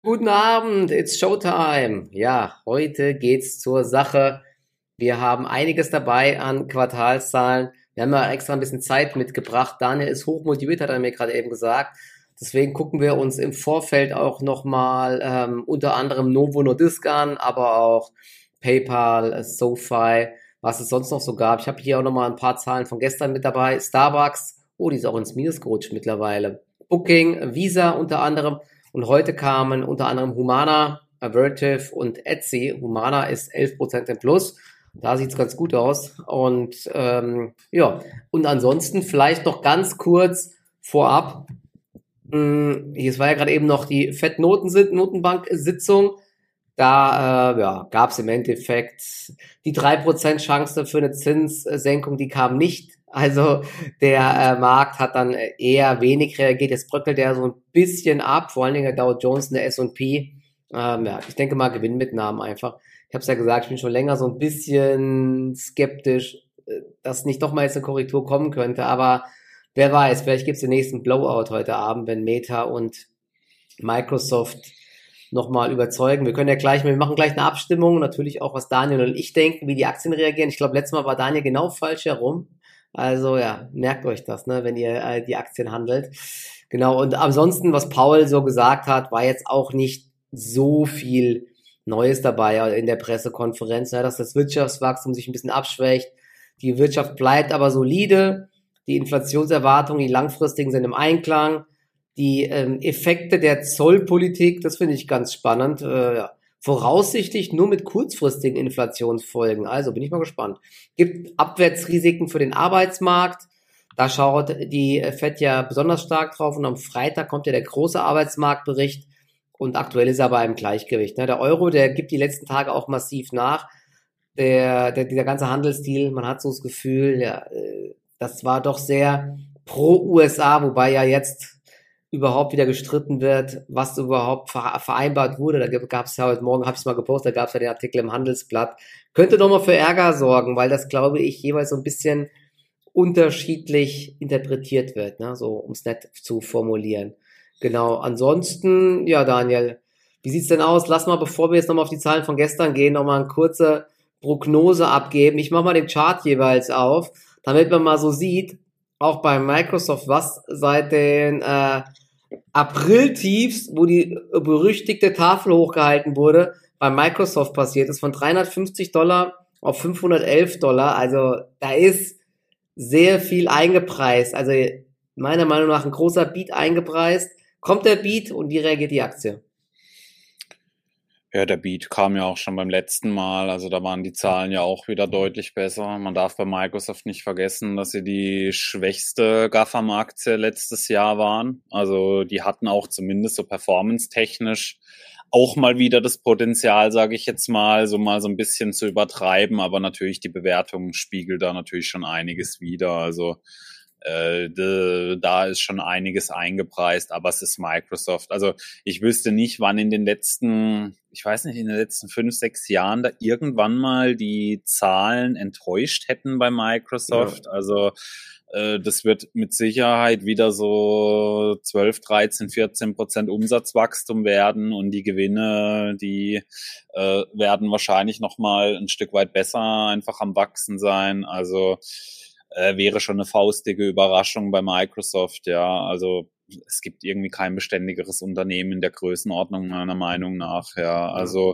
Guten Abend, it's Showtime. Ja, heute geht's zur Sache. Wir haben einiges dabei an Quartalszahlen. Wir haben ja extra ein bisschen Zeit mitgebracht. Daniel ist hochmotiviert, hat er mir gerade eben gesagt. Deswegen gucken wir uns im Vorfeld auch nochmal unter anderem Novo Nordisk an, aber auch PayPal, SoFi, was es sonst noch so gab. Ich habe hier auch nochmal ein paar Zahlen von gestern mit dabei. Starbucks, oh, die ist auch ins Minus gerutscht mittlerweile. Booking, Visa unter anderem. Und heute kamen unter anderem Humana, Avertive und Etsy. Humana ist 11% im Plus. Da sieht's ganz gut aus. Und ja, und ansonsten vielleicht noch ganz kurz vorab. Es war ja gerade eben noch die Fed-Notenbank-Sitzung. Da ja, gab es im Endeffekt die 3% Chance für eine Zinssenkung, die kam nicht. Also der Markt hat dann eher wenig reagiert. Jetzt bröckelt er so ein bisschen ab, vor allen Dingen der Dow Jones und der S&P. Ja, ich denke mal Gewinnmitnahmen einfach. Ich habe es ja gesagt, ich bin schon länger so ein bisschen skeptisch, dass nicht doch mal jetzt eine Korrektur kommen könnte. Aber wer weiß, vielleicht gibt es den nächsten Blowout heute Abend, wenn Meta und Microsoft nochmal überzeugen. Wir machen gleich eine Abstimmung, natürlich auch, was Daniel und ich denken, wie die Aktien reagieren. Ich glaube, letztes Mal war Daniel genau falsch herum. Also ja, merkt euch das, ne, wenn ihr die Aktien handelt. Genau, und ansonsten, was Paul so gesagt hat, war jetzt auch nicht so viel Neues dabei in der Pressekonferenz, ne, dass das Wirtschaftswachstum sich ein bisschen abschwächt. Die Wirtschaft bleibt aber solide. Die Inflationserwartungen, die langfristigen, sind im Einklang. Die Effekte der Zollpolitik, das finde ich ganz spannend. Ja. Voraussichtlich nur mit kurzfristigen Inflationsfolgen. Also bin ich mal gespannt. Gibt Abwärtsrisiken für den Arbeitsmarkt. Da schaut die Fed ja besonders stark drauf. Und am Freitag kommt ja der große Arbeitsmarktbericht. Und aktuell ist er aber im Gleichgewicht. Ne? Der Euro, der gibt die letzten Tage auch massiv nach. Dieser ganze Handelsdeal, man hat so das Gefühl, ja, das war doch sehr pro USA, wobei ja jetzt überhaupt wieder gestritten wird, was überhaupt vereinbart wurde. Da gab es ja heute Morgen, habe ich es mal gepostet, da gab es ja den Artikel im Handelsblatt. Könnte nochmal für Ärger sorgen, weil das, glaube ich, jeweils so ein bisschen unterschiedlich interpretiert wird, ne? So um es nett zu formulieren. Genau. Ansonsten, ja, Daniel, wie sieht's denn aus? Lass mal, bevor wir jetzt nochmal auf die Zahlen von gestern gehen, nochmal eine kurze Prognose abgeben. Ich mache mal den Chart jeweils auf, damit man mal so sieht, auch bei Microsoft, was seit den April-Tiefs, wo die berüchtigte Tafel hochgehalten wurde, bei Microsoft passiert ist, von $350 auf $511. Also da ist sehr viel eingepreist. Also meiner Meinung nach ein großer Beat eingepreist. Kommt der Beat und wie reagiert die Aktie? Ja, der Beat kam ja auch schon beim letzten Mal, also da waren die Zahlen ja auch wieder deutlich besser. Man darf bei Microsoft nicht vergessen, dass sie die schwächste GAFAM-Aktie letztes Jahr waren. Also die hatten auch zumindest so performance-technisch auch mal wieder das Potenzial, sage ich jetzt mal so ein bisschen zu übertreiben, aber natürlich die Bewertung spiegelt da natürlich schon einiges wider. Also da ist schon einiges eingepreist, aber es ist Microsoft. Also ich wüsste nicht, wann in den letzten, ich weiß nicht, in den letzten 5, 6 Jahren da irgendwann mal die Zahlen enttäuscht hätten bei Microsoft. Ja. Also das wird mit Sicherheit wieder so 12, 13, 14% Umsatzwachstum werden und die Gewinne, die werden wahrscheinlich nochmal ein Stück weit besser einfach am Wachsen sein. Also wäre schon eine faustige Überraschung bei Microsoft, ja. Also es gibt irgendwie kein beständigeres Unternehmen in der Größenordnung meiner Meinung nach, ja. Ja. Also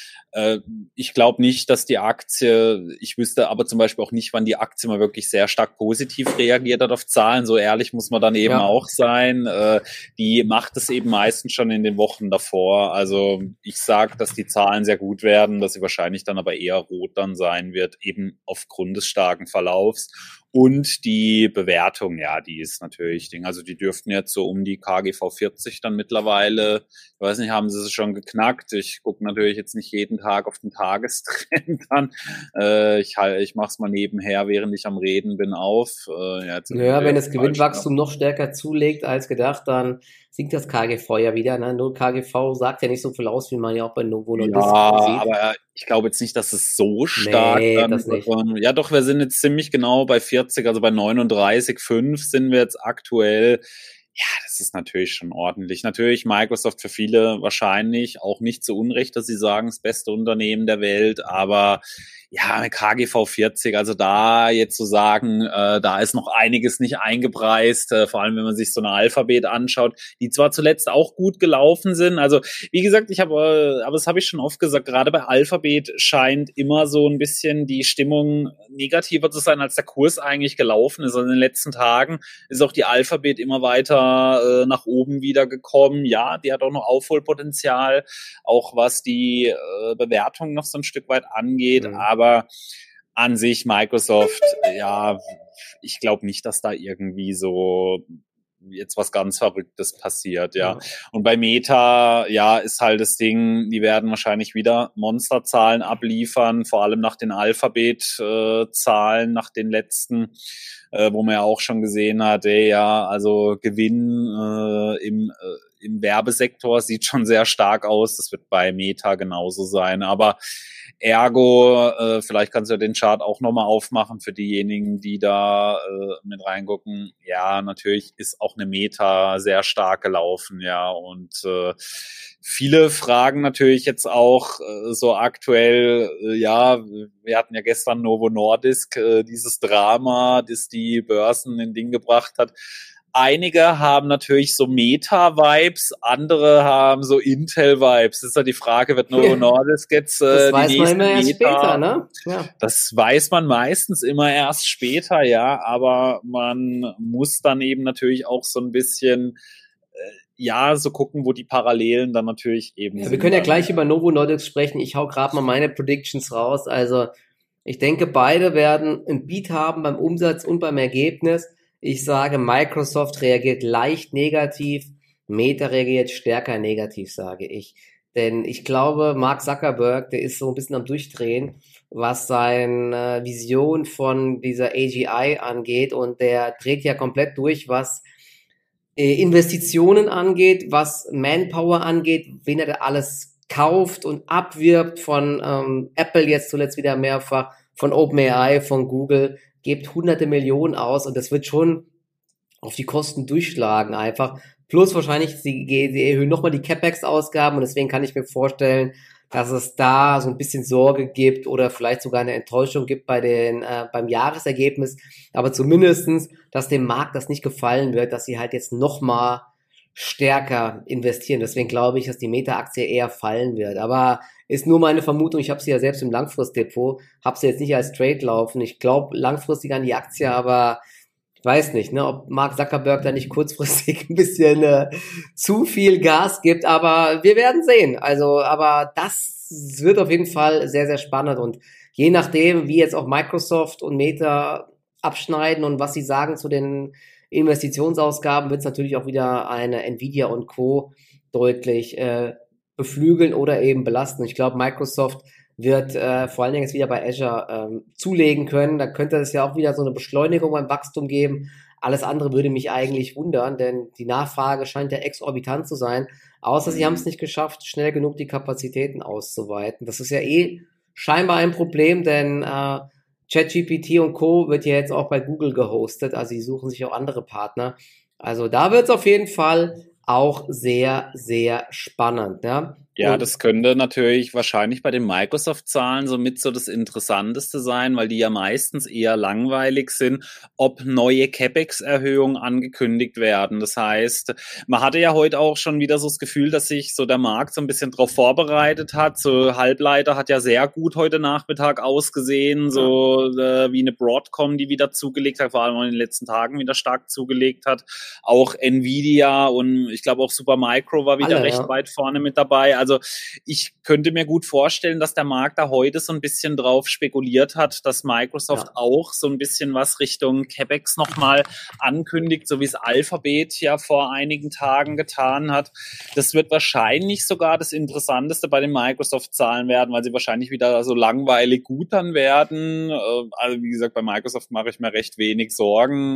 ich glaube nicht, dass die Aktie, ich wüsste aber zum Beispiel auch nicht, wann die Aktie mal wirklich sehr stark positiv reagiert hat auf Zahlen. So ehrlich muss man dann eben Ja. auch sein. Die macht es eben meistens schon in den Wochen davor. Also ich sage, dass die Zahlen sehr gut werden, dass sie wahrscheinlich dann aber eher rot dann sein wird, eben aufgrund des starken Verlaufs. Und die Bewertung, ja, die ist natürlich Ding. Also die dürften jetzt so um die KGV 40 dann mittlerweile, ich weiß nicht, haben sie es schon geknackt. Ich gucke natürlich jetzt nicht jeden Tag auf den Tagestrend an. Ich mache es mal nebenher, während ich am Reden bin, auf. Jetzt sind Naja, wir wenn ja das Gewinnwachstum noch stärker zulegt als gedacht, dann sinkt das KGV ja wieder. Ne? Nur KGV sagt ja nicht so viel aus, wie man ja auch bei Novo ja, Nordisk sieht. aber ich glaube jetzt nicht, dass es so stark Nee, dann, das nicht. ja doch, wir sind jetzt ziemlich genau bei 40, also bei 39,5 sind wir jetzt aktuell. Ja, das ist natürlich schon ordentlich. Natürlich Microsoft für viele wahrscheinlich auch nicht zu Unrecht, dass sie sagen, das beste Unternehmen der Welt, aber ja, KGV 40, also da jetzt zu sagen, da ist noch einiges nicht eingepreist, vor allem wenn man sich so eine Alphabet anschaut, die zwar zuletzt auch gut gelaufen sind, also wie gesagt, aber das habe ich schon oft gesagt, gerade bei Alphabet scheint immer so ein bisschen die Stimmung negativer zu sein, als der Kurs eigentlich gelaufen ist. Also in den letzten Tagen ist auch die Alphabet immer weiter nach oben wieder gekommen. Ja, die hat auch noch Aufholpotenzial, auch was die Bewertung noch so ein Stück weit angeht, aber an sich Microsoft, ja, ich glaube nicht, dass da irgendwie so jetzt was ganz Verrücktes passiert, ja. Und bei Meta, ja, ist halt das Ding, die werden wahrscheinlich wieder Monsterzahlen abliefern, vor allem nach den Alphabet-Zahlen, nach den letzten, wo man ja auch schon gesehen hat, ja, also Gewinn im Werbesektor sieht schon sehr stark aus. Das wird bei Meta genauso sein, aber ergo, vielleicht kannst du ja den Chart auch nochmal aufmachen für diejenigen, die da mit reingucken. Ja, natürlich ist auch eine Meta sehr stark gelaufen, ja, und viele fragen natürlich jetzt auch so aktuell, ja, wir hatten ja gestern Novo Nordisk, dieses Drama, das die Börsen in Ding gebracht hat. Einige haben natürlich so Meta-Vibes, andere haben so Intel-Vibes. Das ist ja die Frage, wird Novo Nordisk jetzt das die weiß man nächste immer erst Meta? später, ne? Ja. Das weiß man meistens immer erst später, ja, aber man muss dann eben natürlich auch so ein bisschen ja, so gucken, wo die Parallelen dann natürlich eben Ja, sind. wir können ja gleich über Novo Nordisk sprechen. Ich hau gerade mal meine Predictions raus. Also ich denke, beide werden ein Beat haben beim Umsatz und beim Ergebnis. Ich sage, Microsoft reagiert leicht negativ, Meta reagiert stärker negativ, sage ich. Denn ich glaube, Mark Zuckerberg, der ist so ein bisschen am Durchdrehen, was seine Vision von dieser AGI angeht. Und der dreht ja komplett durch, was Investitionen angeht, was Manpower angeht, wen er da alles kauft und abwirbt von Apple jetzt zuletzt wieder mehrfach, von OpenAI, von Google, gibt hunderte Millionen aus und das wird schon auf die Kosten durchschlagen einfach. Plus wahrscheinlich, sie erhöhen nochmal die CapEx-Ausgaben und deswegen kann ich mir vorstellen, dass es da so ein bisschen Sorge gibt oder vielleicht sogar eine Enttäuschung gibt beim Jahresergebnis. Aber zumindestens, dass dem Markt das nicht gefallen wird, dass sie halt jetzt nochmal stärker investieren. Deswegen glaube ich, dass die Meta-Aktie eher fallen wird. Aber ist nur meine Vermutung. Ich habe sie ja selbst im Langfristdepot, habe sie jetzt nicht als Trade laufen. Ich glaube langfristig an die Aktie, aber ich weiß nicht, ne, ob Mark Zuckerberg da nicht kurzfristig ein bisschen zu viel Gas gibt, aber wir werden sehen. Also, aber das wird auf jeden Fall sehr, sehr spannend und je nachdem, wie jetzt auch Microsoft und Meta abschneiden und was sie sagen zu den Investitionsausgaben, wird es natürlich auch wieder eine Nvidia und Co. deutlich beflügeln oder eben belasten. Ich glaube, Microsoft wird vor allen Dingen jetzt wieder bei Azure zulegen können. Da könnte es ja auch wieder so eine Beschleunigung beim Wachstum geben. Alles andere würde mich eigentlich wundern, denn die Nachfrage scheint ja exorbitant zu sein. Außer sie haben es nicht geschafft, schnell genug die Kapazitäten auszuweiten. Das ist ja scheinbar ein Problem, denn ChatGPT und Co. wird ja jetzt auch bei Google gehostet. Also sie suchen sich auch andere Partner. Also da wird es auf jeden Fall auch sehr, sehr spannend. Ja, Ja, das könnte natürlich wahrscheinlich bei den Microsoft-Zahlen somit so das Interessanteste sein, weil die ja meistens eher langweilig sind, ob neue CapEx-Erhöhungen angekündigt werden. Das heißt, man hatte ja heute auch schon wieder so das Gefühl, dass sich so der Markt so ein bisschen darauf vorbereitet hat. So Halbleiter hat ja sehr gut heute Nachmittag ausgesehen, so wie eine Broadcom, die wieder zugelegt hat, vor allem in den letzten Tagen wieder stark zugelegt hat. Auch Nvidia und ich glaube auch Supermicro war wieder recht weit vorne mit dabei. Also ich könnte mir gut vorstellen, dass der Markt da heute so ein bisschen drauf spekuliert hat, dass Microsoft auch so ein bisschen was Richtung CapEx nochmal ankündigt, so wie es Alphabet ja vor einigen Tagen getan hat. Das wird wahrscheinlich sogar das Interessanteste bei den Microsoft-Zahlen werden, weil sie wahrscheinlich wieder so langweilig gut dann werden. Also wie gesagt, bei Microsoft mache ich mir recht wenig Sorgen.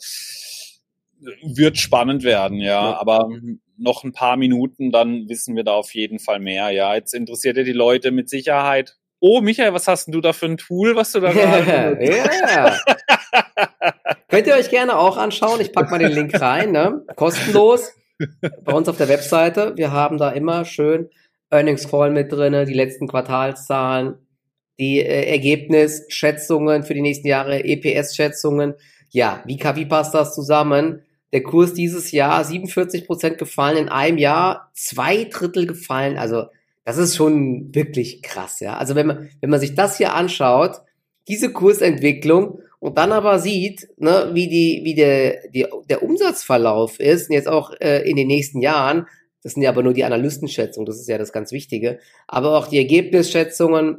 Wird spannend werden, ja, aber noch ein paar Minuten, dann wissen wir da auf jeden Fall mehr. Ja, jetzt interessiert ja die Leute mit Sicherheit Oh, Michael, was hast denn du da für ein Tool, was du da gerade benutzt? Ja. Könnt ihr euch gerne auch anschauen. Ich packe mal den Link rein, ne? Kostenlos. Bei uns auf der Webseite. Wir haben da immer schön Earnings Call mit drinne, die letzten Quartalszahlen, die Ergebnisschätzungen für die nächsten Jahre, EPS-Schätzungen. Ja, wie passt das zusammen? Der Kurs dieses Jahr 47% gefallen in einem Jahr, 2/3 gefallen. Also das ist schon wirklich krass, ja. Also wenn man sich das hier anschaut, diese Kursentwicklung und dann aber sieht, ne, wie der Umsatzverlauf ist, und jetzt auch in den nächsten Jahren, das sind ja aber nur die Analystenschätzungen, das ist ja das ganz Wichtige, aber auch die Ergebnisschätzungen,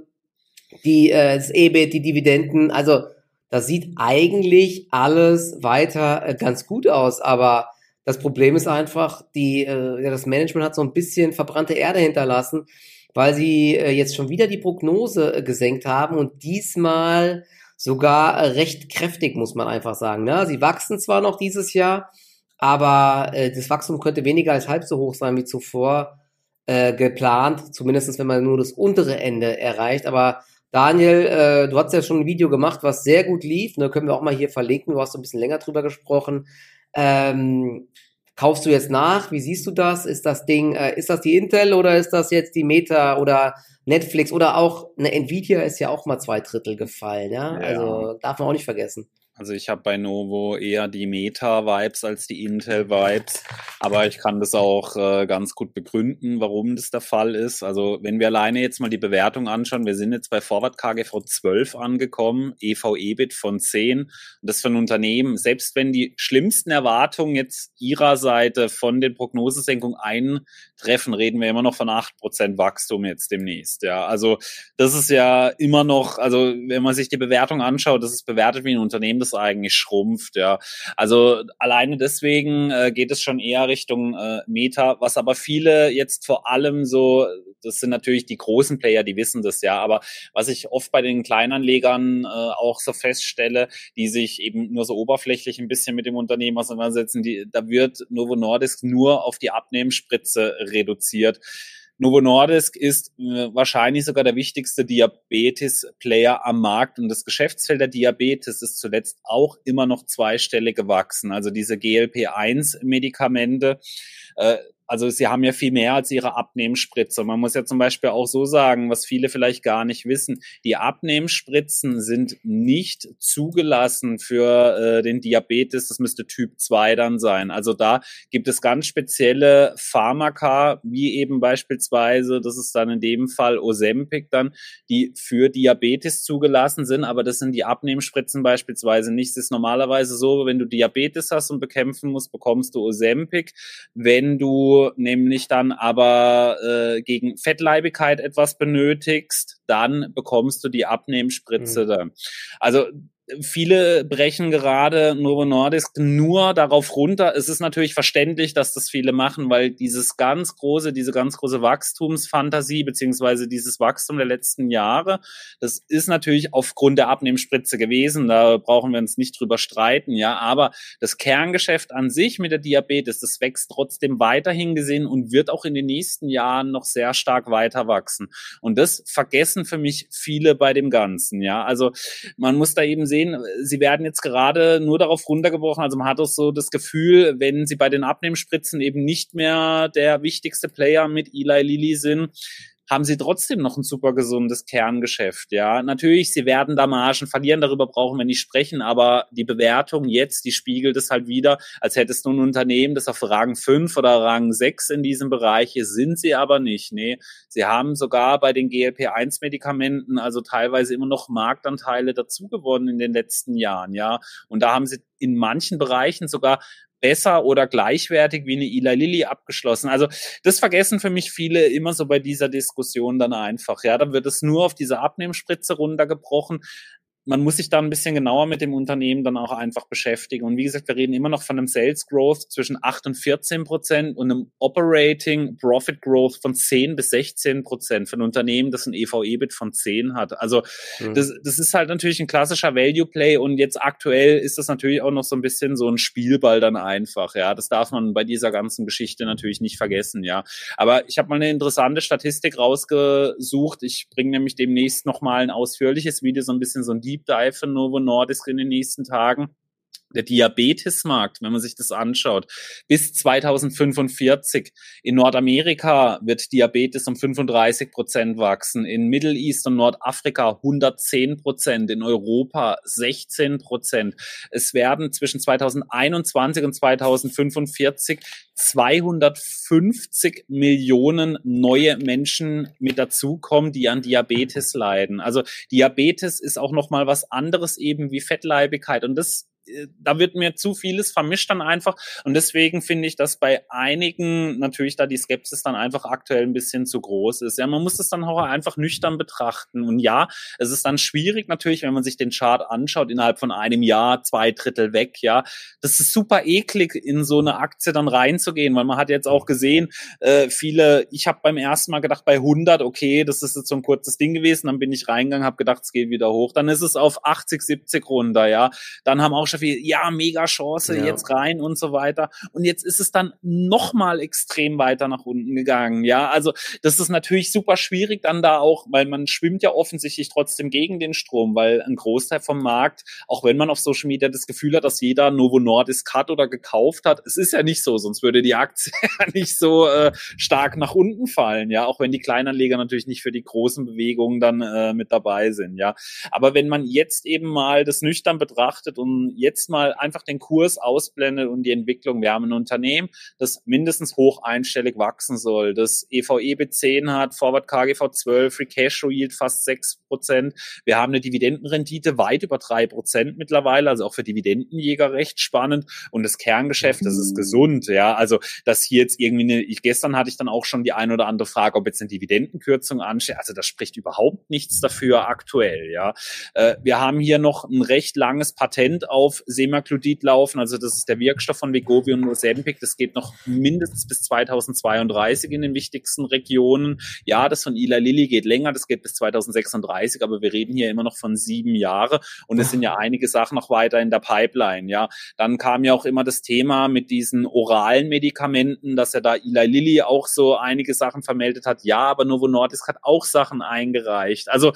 das EBIT, die Dividenden, also das sieht eigentlich alles weiter ganz gut aus, aber das Problem ist einfach, das Management hat so ein bisschen verbrannte Erde hinterlassen, weil sie jetzt schon wieder die Prognose gesenkt haben und diesmal sogar recht kräftig, muss man einfach sagen. Ne? Sie wachsen zwar noch dieses Jahr, aber das Wachstum könnte weniger als halb so hoch sein wie zuvor geplant, zumindest wenn man nur das untere Ende erreicht. Aber Daniel, du hast ja schon ein Video gemacht, was sehr gut lief, ne? Können wir auch mal hier verlinken, du hast so ein bisschen länger drüber gesprochen. Kaufst du jetzt nach? Wie siehst du das? Ist das Ding, ist das die Intel oder ist das jetzt die Meta oder Netflix oder auch eine Nvidia ist ja auch mal 2/3 gefallen, ja? Also darf man auch nicht vergessen. Also ich habe bei Novo eher die Meta-Vibes als die Intel-Vibes, aber ich kann das auch ganz gut begründen, warum das der Fall ist. Also wenn wir alleine jetzt mal die Bewertung anschauen, wir sind jetzt bei Forward KGV 12 angekommen, EV/EBIT von 10. Und das für ein Unternehmen, selbst wenn die schlimmsten Erwartungen jetzt ihrer Seite von den Prognosesenkungen eintreffen, reden wir immer noch von 8% Wachstum jetzt demnächst. Ja, also das ist ja immer noch, also wenn man sich die Bewertung anschaut, das ist bewertet wie ein Unternehmen, das eigentlich schrumpft, ja. Also alleine deswegen geht es schon eher Richtung Meta, was aber viele jetzt vor allem so, das sind natürlich die großen Player, die wissen das ja, aber was ich oft bei den Kleinanlegern auch so feststelle, die sich eben nur so oberflächlich ein bisschen mit dem Unternehmen auseinandersetzen, da wird Novo Nordisk nur auf die Abnehmensspritze reduziert. Novo Nordisk ist wahrscheinlich sogar der wichtigste Diabetes-Player am Markt und das Geschäftsfeld der Diabetes ist zuletzt auch immer noch zweistellig gewachsen. Also diese GLP-1-Medikamente, also sie haben ja viel mehr als ihre Abnehmspritze. Man muss ja zum Beispiel auch so sagen, was viele vielleicht gar nicht wissen, die Abnehmspritzen sind nicht zugelassen für den Diabetes, das müsste Typ 2 dann sein. Also da gibt es ganz spezielle Pharmaka, wie eben beispielsweise, das ist dann in dem Fall Ozempic dann, die für Diabetes zugelassen sind, aber das sind die Abnehmspritzen beispielsweise nicht. Es ist normalerweise so, wenn du Diabetes hast und bekämpfen musst, bekommst du Ozempic. Wenn du nämlich dann aber gegen Fettleibigkeit etwas benötigst, dann bekommst du die Abnehmspritze dann. Also viele brechen gerade Novo Nordisk nur darauf runter. Es ist natürlich verständlich, dass das viele machen, weil diese ganz große Wachstumsfantasie beziehungsweise dieses Wachstum der letzten Jahre, das ist natürlich aufgrund der Abnehmspritze gewesen. Da brauchen wir uns nicht drüber streiten, ja. Aber das Kerngeschäft an sich mit der Diabetes, das wächst trotzdem weiterhin gesehen und wird auch in den nächsten Jahren noch sehr stark weiter wachsen. Und das vergessen für mich viele bei dem Ganzen, ja. Also man muss da eben sehen, sie werden jetzt gerade nur darauf runtergebrochen, also man hat auch so das Gefühl, wenn sie bei den Abnehmspritzen eben nicht mehr der wichtigste Player mit Eli Lilly sind, haben sie trotzdem noch ein super gesundes Kerngeschäft, ja. Natürlich, sie werden da Margen verlieren, darüber brauchen wir nicht sprechen, aber die Bewertung jetzt, die spiegelt es halt wieder, als hättest du ein Unternehmen, das auf Rang 5 oder Rang 6 in diesem Bereich ist, sind sie aber nicht, nee. Sie haben sogar bei den GLP-1-Medikamenten also teilweise immer noch Marktanteile dazu gewonnen in den letzten Jahren, ja. Und da haben sie in manchen Bereichen sogar besser oder gleichwertig wie eine Eli Lilly abgeschlossen. Also das vergessen für mich viele immer so bei dieser Diskussion dann einfach. Ja, dann wird es nur auf diese Abnehmspritze runtergebrochen. man muss sich da ein bisschen genauer mit dem Unternehmen dann auch einfach beschäftigen. Und wie gesagt, wir reden immer noch von einem Sales Growth zwischen 8 und 14% und einem Operating Profit Growth von 10 bis 16% für ein Unternehmen, das ein EV-EBIT von 10 hat. Also das ist halt natürlich ein klassischer Value Play und jetzt aktuell ist das natürlich auch noch so ein bisschen so ein Spielball dann einfach. Ja, das darf man bei dieser ganzen Geschichte natürlich nicht vergessen. Ja, aber ich habe mal eine interessante Statistik rausgesucht. Ich bringe nämlich demnächst nochmal ein ausführliches Video, so ein bisschen so ein Deep Dive für Novo Nordisk in den nächsten Tagen. Der Diabetesmarkt, wenn man sich das anschaut, bis 2045 in Nordamerika wird Diabetes um 35% wachsen, in Middle East und Nordafrika 110%, in Europa 16%. Es werden zwischen 2021 und 2045 250 Millionen neue Menschen mit dazukommen, die an Diabetes leiden. Also Diabetes ist auch nochmal was anderes eben wie Fettleibigkeit und da wird mir zu vieles vermischt dann einfach und deswegen finde ich, dass bei einigen natürlich da die Skepsis dann einfach aktuell ein bisschen zu groß ist. Ja, man muss das dann auch einfach nüchtern betrachten und ja, es ist dann schwierig natürlich, wenn man sich den Chart anschaut, innerhalb von einem Jahr 2/3 weg, ja. Das ist super eklig, in so eine Aktie dann reinzugehen, weil man hat jetzt auch gesehen, ich habe beim ersten Mal gedacht, bei 100, okay, das ist jetzt so ein kurzes Ding gewesen, dann bin ich reingegangen, habe gedacht, es geht wieder hoch, dann ist es auf 80, 70 runter, ja. Dann haben auch schon viel, ja, mega Chance, jetzt rein und so weiter. Und jetzt ist es dann nochmal extrem weiter nach unten gegangen, ja. Also das ist natürlich super schwierig dann da auch, weil man schwimmt ja offensichtlich trotzdem gegen den Strom, weil ein Großteil vom Markt, auch wenn man auf Social Media das Gefühl hat, dass jeder Novo Nordisk hat oder gekauft hat, es ist ja nicht so, sonst würde die Aktie ja nicht so stark nach unten fallen, ja, auch wenn die Kleinanleger natürlich nicht für die großen Bewegungen dann mit dabei sind, ja. Aber wenn man jetzt eben mal das nüchtern betrachtet und jetzt mal einfach den Kurs ausblendet und die Entwicklung. Wir haben ein Unternehmen, das mindestens hoch einstellig wachsen soll, das EV-EBIT 10 hat, Forward KGV 12, Free Cashflow Yield fast 6%. Wir haben eine Dividendenrendite weit über 3% mittlerweile, also auch für Dividendenjäger recht spannend. Und das Kerngeschäft, das ist gesund, ja. Also, dass hier jetzt irgendwie gestern hatte ich dann auch schon die ein oder andere Frage, ob jetzt eine Dividendenkürzung ansteht. Also, das spricht überhaupt nichts dafür aktuell, ja. Wir haben hier noch ein recht langes Patent auf Semaglutid laufen, also das ist der Wirkstoff von Wegovy und Ozempic, das geht noch mindestens bis 2032 in den wichtigsten Regionen. Ja, das von Eli Lilly geht länger, das geht bis 2036, aber wir reden hier immer noch von 7 Jahren und es sind ja einige Sachen noch weiter in der Pipeline, ja. Dann kam ja auch immer das Thema mit diesen oralen Medikamenten, dass ja da Eli Lilly auch so einige Sachen vermeldet hat. Ja, aber Novo Nordisk hat auch Sachen eingereicht. Also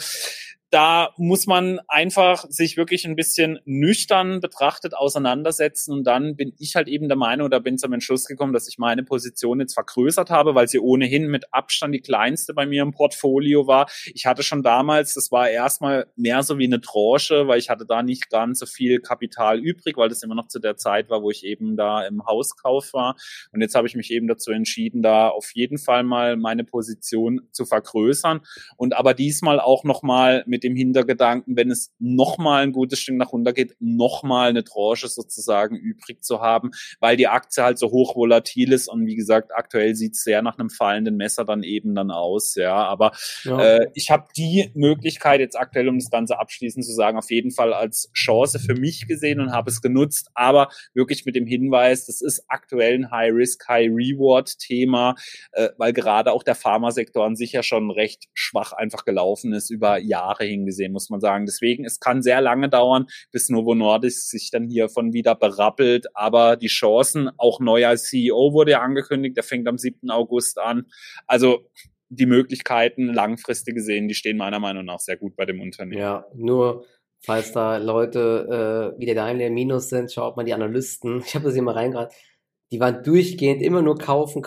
da muss man einfach sich wirklich ein bisschen nüchtern betrachtet auseinandersetzen und dann bin ich halt eben der Meinung oder bin zum Entschluss gekommen, dass ich meine Position jetzt vergrößert habe, weil sie ohnehin mit Abstand die kleinste bei mir im Portfolio war. Ich hatte schon damals, das war erstmal mehr so wie eine Tranche, weil ich hatte da nicht ganz so viel Kapital übrig, weil das immer noch zu der Zeit war, wo ich eben da im Hauskauf war und jetzt habe ich mich eben dazu entschieden, da auf jeden Fall mal meine Position zu vergrößern und aber diesmal auch nochmal mit dem Hintergedanken, wenn es nochmal ein gutes Stück nach runter geht, nochmal eine Tranche sozusagen übrig zu haben, weil die Aktie halt so hoch volatil ist und wie gesagt, aktuell sieht es sehr nach einem fallenden Messer dann eben dann aus, ja, aber ich habe die Möglichkeit jetzt aktuell, um das Ganze abschließend zu sagen, auf jeden Fall als Chance für mich gesehen und habe es genutzt, aber wirklich mit dem Hinweis, das ist aktuell ein High-Risk, High-Reward-Thema, weil gerade auch der Pharmasektor an sich ja schon recht schwach einfach gelaufen ist über Jahre hingesehen, muss man sagen. Deswegen, es kann sehr lange dauern, bis Novo Nordisk sich dann hiervon wieder berappelt, aber die Chancen, auch neuer CEO wurde ja angekündigt, der fängt am 7. August an. Also die Möglichkeiten langfristig gesehen, die stehen meiner Meinung nach sehr gut bei dem Unternehmen. Ja, nur falls da Leute wie der Daniel im Minus sind, schaut mal die Analysten. Ich habe das hier mal reingebracht. Die waren durchgehend immer nur kaufen.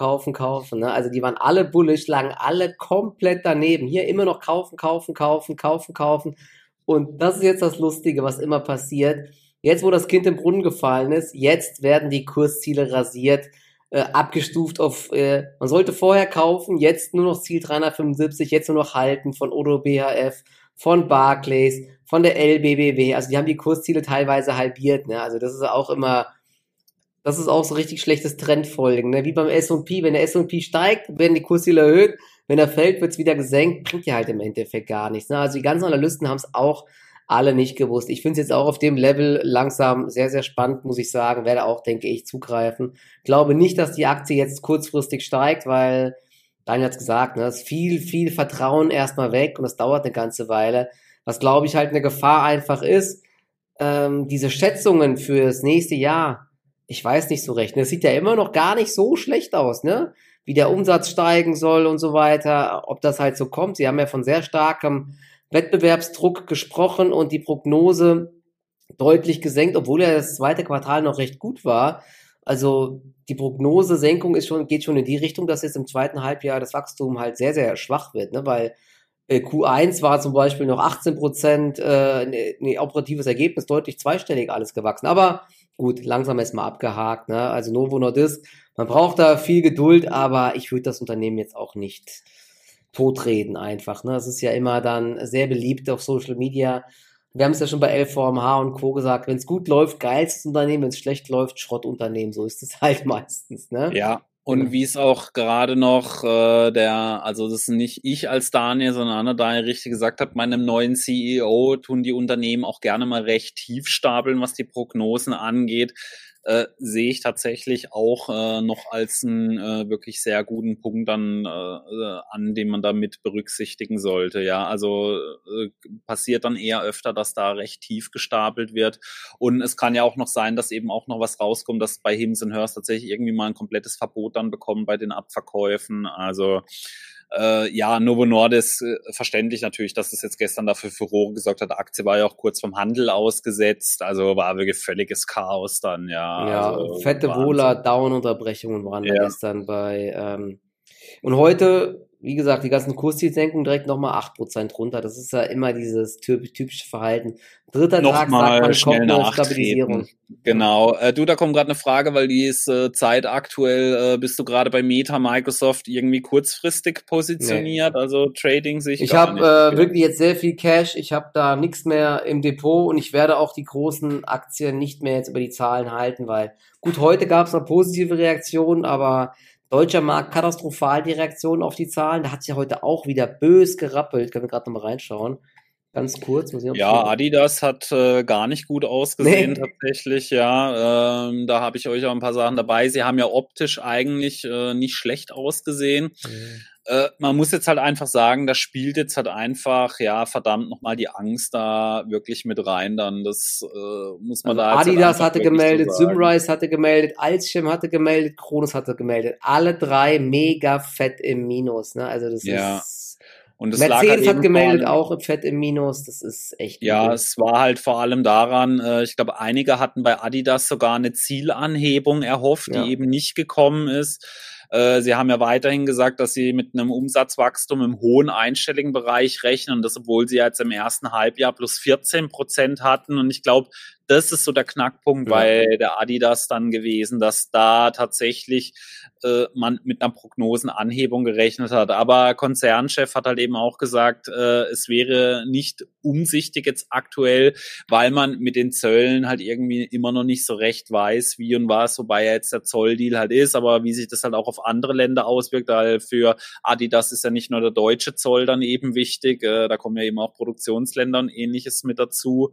Ne? Also die waren alle bullish, lagen alle komplett daneben. Hier immer noch kaufen. Und das ist jetzt das Lustige, was immer passiert. Jetzt, wo das Kind im Brunnen gefallen ist, jetzt werden die Kursziele rasiert, abgestuft auf, man sollte vorher kaufen, jetzt nur noch Ziel 375, jetzt nur noch halten von Oddo BHF, von Barclays, von der LBBW. Also die haben die Kursziele teilweise halbiert. Ne? Also das ist auch immer... Das ist auch so richtig schlechtes Trendfolgen, ne? Wie beim S&P. Wenn der S&P steigt, werden die Kursziele erhöht. Wenn er fällt, wird es wieder gesenkt. Bringt ja halt im Endeffekt gar nichts. Ne? Also die ganzen Analysten haben es auch alle nicht gewusst. Ich finde es jetzt auch auf dem Level langsam sehr, sehr spannend, muss ich sagen. Werde auch, denke ich, zugreifen. Glaube nicht, dass die Aktie jetzt kurzfristig steigt, weil Daniel hat's gesagt, ne, es ist viel, viel Vertrauen erstmal weg und das dauert eine ganze Weile. Was, glaube ich, halt eine Gefahr einfach ist, diese Schätzungen fürs nächste Jahr, ich weiß nicht so recht. Das sieht ja immer noch gar nicht so schlecht aus, ne? Wie der Umsatz steigen soll und so weiter, ob das halt so kommt. Sie haben ja von sehr starkem Wettbewerbsdruck gesprochen und die Prognose deutlich gesenkt, obwohl ja das zweite Quartal noch recht gut war. Also die Prognosesenkung geht schon in die Richtung, dass jetzt im zweiten Halbjahr das Wachstum halt sehr, sehr schwach wird, ne? Weil Q1 war zum Beispiel noch 18%, operatives Ergebnis deutlich zweistellig alles gewachsen. Aber gut, langsam ist mal abgehakt, ne? Also Novo Nordisk, man braucht da viel Geduld, aber ich würde das Unternehmen jetzt auch nicht totreden einfach, ne? Es ist ja immer dann sehr beliebt auf Social Media. Wir haben es ja schon bei LVMH und Co. gesagt, wenn es gut läuft, geilstes Unternehmen, wenn es schlecht läuft, Schrottunternehmen. So ist es halt meistens, ne? Ja, und wie es auch gerade noch also das ist nicht ich als Daniel, sondern Anna Daniel richtig gesagt hat, meinem neuen CEO tun die Unternehmen auch gerne mal recht tief stapeln, was die Prognosen angeht. Sehe ich tatsächlich auch noch als einen wirklich sehr guten Punkt dann an, den man da mit berücksichtigen sollte. Ja, also passiert dann eher öfter, dass da recht tief gestapelt wird. Und es kann ja auch noch sein, dass eben auch noch was rauskommt, dass bei Hims & Hers tatsächlich irgendwie mal ein komplettes Verbot dann bekommen bei den Abverkäufen. Also ja, Novo Nordisk, verständlich natürlich, dass es jetzt gestern dafür Furore gesorgt hat. Die Aktie war ja auch kurz vom Handel ausgesetzt, also war wirklich völliges Chaos dann, ja. Ja, also fette Wohler, Down-Unterbrechungen waren da gestern bei, und heute, wie gesagt, die ganzen Kurszielsenkungen direkt nochmal 8% runter. Das ist ja immer dieses typische Verhalten. Dritter Tag sagt man, schnell kommt eine Stabilisierung. Genau. Du, da kommt gerade eine Frage, weil die ist zeitaktuell, bist du gerade bei Meta, Microsoft irgendwie kurzfristig positioniert? Nee. Also Trading sich ich habe wirklich jetzt sehr viel Cash. Ich habe da nichts mehr im Depot und ich werde auch die großen Aktien nicht mehr jetzt über die Zahlen halten, weil gut, heute gab es eine positive Reaktion, aber deutscher Markt katastrophal die Reaktion auf die Zahlen. Da hat sich ja heute auch wieder bös gerappelt. Können wir gerade nochmal reinschauen. Ganz kurz. Ja, Adidas hat gar nicht gut ausgesehen tatsächlich. Ja, da habe ich euch auch ein paar Sachen dabei. Sie haben ja optisch eigentlich nicht schlecht ausgesehen. Man muss jetzt halt einfach sagen, da spielt jetzt halt einfach, ja, verdammt nochmal die Angst da wirklich mit rein dann. Das muss man da jetzt Adidas hatte gemeldet, so Symrise hatte gemeldet, Alzchem hatte gemeldet, Kronos hatte gemeldet. Alle drei mega fett im Minus, ne? Also das ist... Und das Mercedes hat gemeldet, auch im Fett im Minus, das ist echt gut. Ja, es war halt vor allem daran, ich glaube, einige hatten bei Adidas sogar eine Zielanhebung erhofft, die eben nicht gekommen ist. Sie haben ja weiterhin gesagt, dass sie mit einem Umsatzwachstum im hohen einstelligen Bereich rechnen, und das, obwohl sie jetzt im ersten Halbjahr plus 14% hatten. Und ich glaube, das ist so der Knackpunkt bei der Adidas dann gewesen, dass da tatsächlich man mit einer Prognosenanhebung gerechnet hat. Aber Konzernchef hat halt eben auch gesagt, es wäre nicht umsichtig jetzt aktuell, weil man mit den Zöllen halt irgendwie immer noch nicht so recht weiß, wie und was, wobei ja jetzt der Zolldeal halt ist, aber wie sich das halt auch auf andere Länder auswirkt, weil für Adidas ist ja nicht nur der deutsche Zoll dann eben wichtig, da kommen ja eben auch Produktionsländer und Ähnliches mit dazu.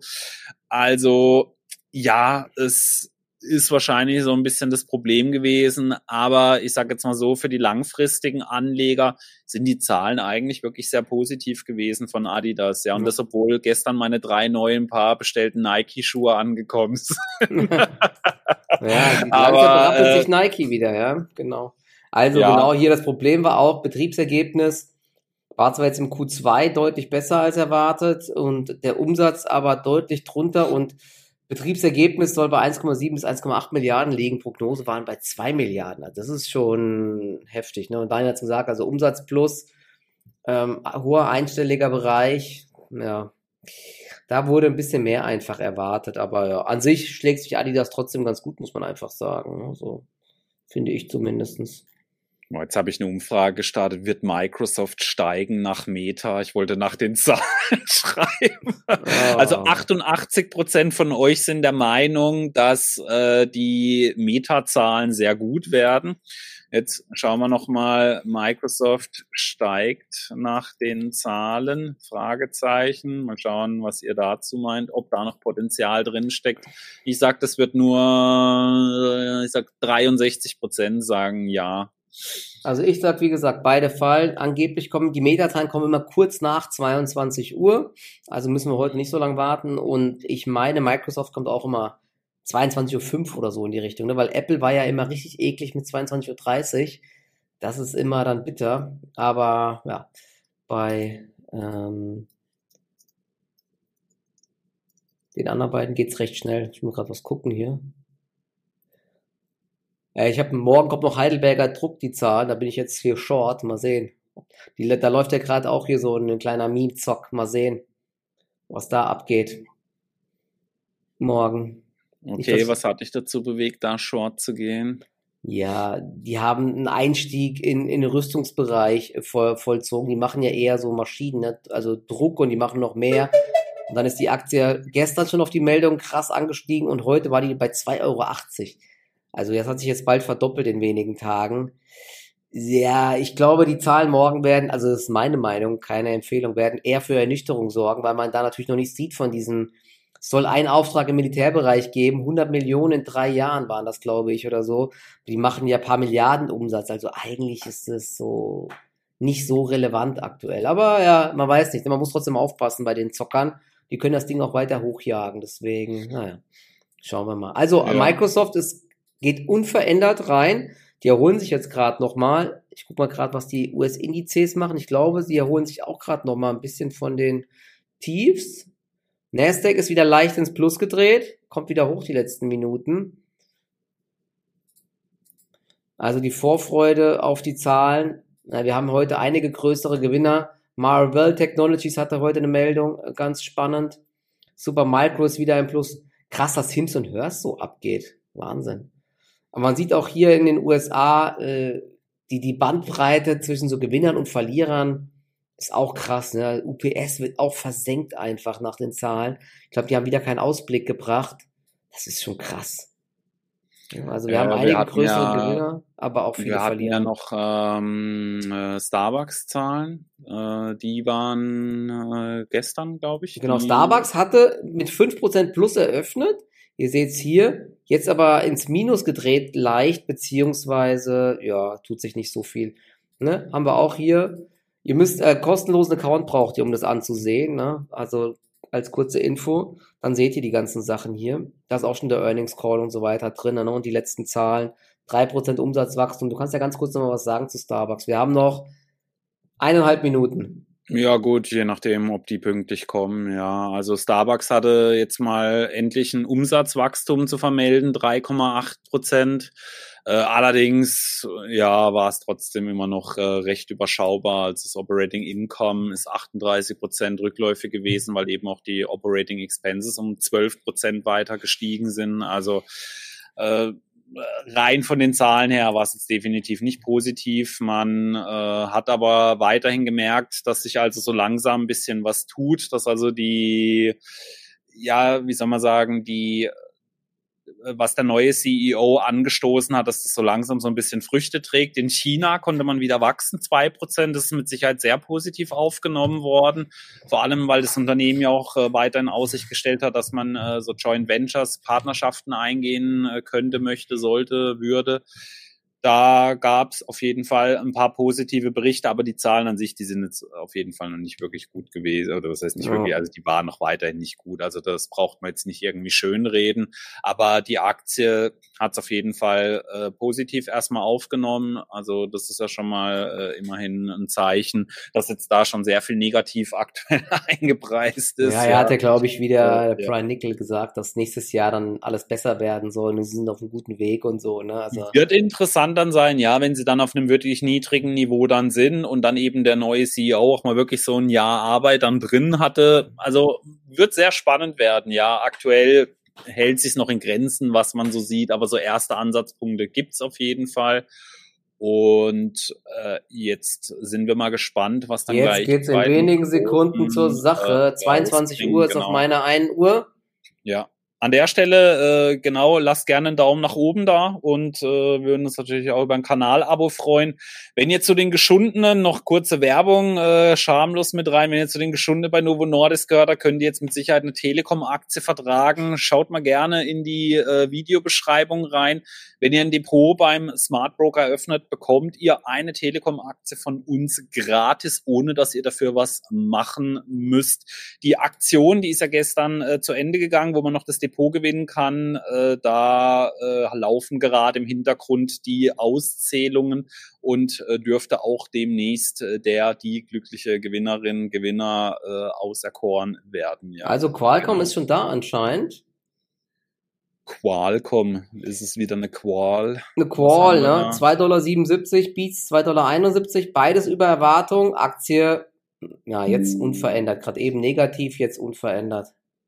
Also ja, es ist wahrscheinlich so ein bisschen das Problem gewesen, aber ich sage jetzt mal so, für die langfristigen Anleger sind die Zahlen eigentlich wirklich sehr positiv gewesen von Adidas, ja, und das, obwohl gestern meine 3 neuen Paar bestellten Nike-Schuhe angekommen sind. Ja, langsam berappelt sich Nike wieder, ja, genau. Also genau, hier das Problem war auch, Betriebsergebnis war zwar jetzt im Q2 deutlich besser als erwartet und der Umsatz aber deutlich drunter und Betriebsergebnis soll bei 1,7 bis 1,8 Milliarden liegen. Prognose waren bei 2 Milliarden. Also das ist schon heftig, ne? Und Daniel hat gesagt, also Umsatz plus hoher einstelliger Bereich. Ja, da wurde ein bisschen mehr einfach erwartet. Aber ja, an sich schlägt sich Adidas trotzdem ganz gut, muss man einfach sagen. So finde ich zumindestens. Jetzt habe ich eine Umfrage gestartet, wird Microsoft steigen nach Meta? Ich wollte nach den Zahlen schreiben. Oh. Also 88% von euch sind der Meinung, dass die Meta-Zahlen sehr gut werden. Jetzt schauen wir nochmal, Microsoft steigt nach den Zahlen, Fragezeichen. Mal schauen, was ihr dazu meint, ob da noch Potenzial drin steckt. Ich sag, das wird nur, 63% sagen ja. Also ich sag, wie gesagt, beide fallen. Angeblich kommen die Metazahlen kommen immer kurz nach 22 Uhr. Also müssen wir heute nicht so lange warten. Und ich meine, Microsoft kommt auch immer 22:05 Uhr oder so in die Richtung, ne? Weil Apple war ja immer richtig eklig mit 22:30 Uhr. Das ist immer dann bitter. Aber ja, bei den anderen beiden geht's recht schnell. Ich muss gerade was gucken hier. Morgen kommt noch Heidelberger Druck, die Zahl. Da bin ich jetzt hier short. Mal sehen. Da läuft ja gerade auch hier so ein kleiner Meme-Zock. Mal sehen, was da abgeht. Morgen. Okay, was hat dich dazu bewegt, da short zu gehen? Ja, die haben einen Einstieg in den Rüstungsbereich vollzogen. Die machen ja eher so Maschinen, ne? Also Druck, und die machen noch mehr. Und dann ist die Aktie gestern schon auf die Meldung krass angestiegen und heute war die bei 2,80 Euro. Also das hat sich jetzt bald verdoppelt in wenigen Tagen. Ja, ich glaube, die Zahlen morgen werden, also das ist meine Meinung, keine Empfehlung, werden eher für Ernüchterung sorgen, weil man da natürlich noch nicht sieht von diesen. Es soll einen Auftrag im Militärbereich geben, 100 Millionen in 3 Jahren waren das, glaube ich, oder so. Die machen ja ein paar Milliarden Umsatz, also eigentlich ist es so nicht so relevant aktuell. Aber ja, man weiß nicht, man muss trotzdem aufpassen bei den Zockern. Die können das Ding auch weiter hochjagen, deswegen, naja, schauen wir mal. Also Ja. Microsoft geht unverändert rein. Die erholen sich jetzt gerade nochmal. Ich guck mal gerade, was die US-Indizes machen. Ich glaube, sie erholen sich auch gerade nochmal ein bisschen von den Tiefs. Nasdaq ist wieder leicht ins Plus gedreht, kommt wieder hoch die letzten Minuten. Also die Vorfreude auf die Zahlen. Wir haben heute einige größere Gewinner. Marvell Technologies hatte heute eine Meldung, ganz spannend. Supermicro ist wieder im Plus. Krass, dass Hims und Hers so abgeht. Wahnsinn. Aber man sieht auch hier in den USA, die Bandbreite zwischen so Gewinnern und Verlierern ist auch krass, ne? UPS wird auch versenkt einfach nach den Zahlen. Ich glaube, die haben wieder keinen Ausblick gebracht. Das ist schon krass. Also wir haben einige größere Gewinner, aber auch viele Verlierer. Wir hatten ja noch Starbucks-Zahlen. Die waren gestern, glaube ich. Genau, Starbucks hatte mit 5% plus eröffnet. Ihr seht's hier. Jetzt aber ins Minus gedreht leicht, beziehungsweise, ja, tut sich nicht so viel. Ne? Haben wir auch hier. Ihr müsst kostenlosen Account braucht ihr, um das anzusehen, ne? Also als kurze Info, dann seht ihr die ganzen Sachen hier. Da ist auch schon der Earnings Call und so weiter drin, ne? Und die letzten Zahlen, 3% Umsatzwachstum. Du kannst ja ganz kurz noch mal was sagen zu Starbucks. Wir haben noch 1,5 Minuten. Ja gut, je nachdem, ob die pünktlich kommen, ja. Also Starbucks hatte jetzt mal endlich ein Umsatzwachstum zu vermelden, 3,8%. Allerdings, ja, war es trotzdem immer noch recht überschaubar. Also das Operating Income ist 38% Rückläufe gewesen, weil eben auch die Operating Expenses um 12% weiter gestiegen sind. Also rein von den Zahlen her war es jetzt definitiv nicht positiv. Man hat aber weiterhin gemerkt, dass sich also so langsam ein bisschen was tut, dass also die, ja, wie soll man sagen, was der neue CEO angestoßen hat, dass das so langsam so ein bisschen Früchte trägt. In China konnte man wieder wachsen, 2%. Das ist mit Sicherheit sehr positiv aufgenommen worden. Vor allem, weil das Unternehmen ja auch weiter in Aussicht gestellt hat, dass man so Joint Ventures, Partnerschaften eingehen könnte, möchte, sollte, würde. Da gab es auf jeden Fall ein paar positive Berichte, aber die Zahlen an sich, die sind jetzt auf jeden Fall noch nicht wirklich gut gewesen. Oder was heißt nicht wirklich, also die waren noch weiterhin nicht gut. Also das braucht man jetzt nicht irgendwie schönreden. Aber die Aktie hat es auf jeden Fall positiv erstmal aufgenommen. Also das ist ja schon mal immerhin ein Zeichen, dass jetzt da schon sehr viel negativ aktuell eingepreist ist. Ja, er hatte, glaube ich, wieder Brian Nickel gesagt, dass nächstes Jahr dann alles besser werden soll und sie sind auf einem guten Weg und so. Ne? Also wird interessant dann sein, ja, wenn sie dann auf einem wirklich niedrigen Niveau dann sind und dann eben der neue CEO auch mal wirklich so ein Jahr Arbeit dann drin hatte. Also wird sehr spannend werden, ja. Aktuell hält sich noch in Grenzen, was man so sieht, aber so erste Ansatzpunkte gibt's auf jeden Fall. Und jetzt sind wir mal gespannt, was dann gleich. Jetzt geht's in wenigen Sekunden zur Sache. 22 Uhr ist auf meiner 1 Uhr. Ja. An der Stelle, genau, lasst gerne einen Daumen nach oben da und wir würden uns natürlich auch über ein Kanal-Abo freuen. Wenn ihr zu den Geschundenen, noch kurze Werbung, schamlos mit rein, wenn ihr zu den Geschundenen bei Novo Nordisk gehört, da könnt ihr jetzt mit Sicherheit eine Telekom-Aktie vertragen. Schaut mal gerne in die Videobeschreibung rein. Wenn ihr ein Depot beim Smart Broker eröffnet, bekommt ihr eine Telekom-Aktie von uns gratis, ohne dass ihr dafür was machen müsst. Die Aktion, die ist ja gestern zu Ende gegangen, wo man noch das Depot gewinnen kann. Da laufen gerade im Hintergrund die Auszählungen und dürfte auch demnächst die glückliche Gewinner auserkoren werden. Ja. Also Qualcomm ist schon da anscheinend. Qualcomm, ist es wieder eine Qual? Eine Qual, ne? 2,77 $, Beats 2,71 $, beides über Erwartung. Aktie, ja, jetzt unverändert. Gerade eben negativ, jetzt unverändert.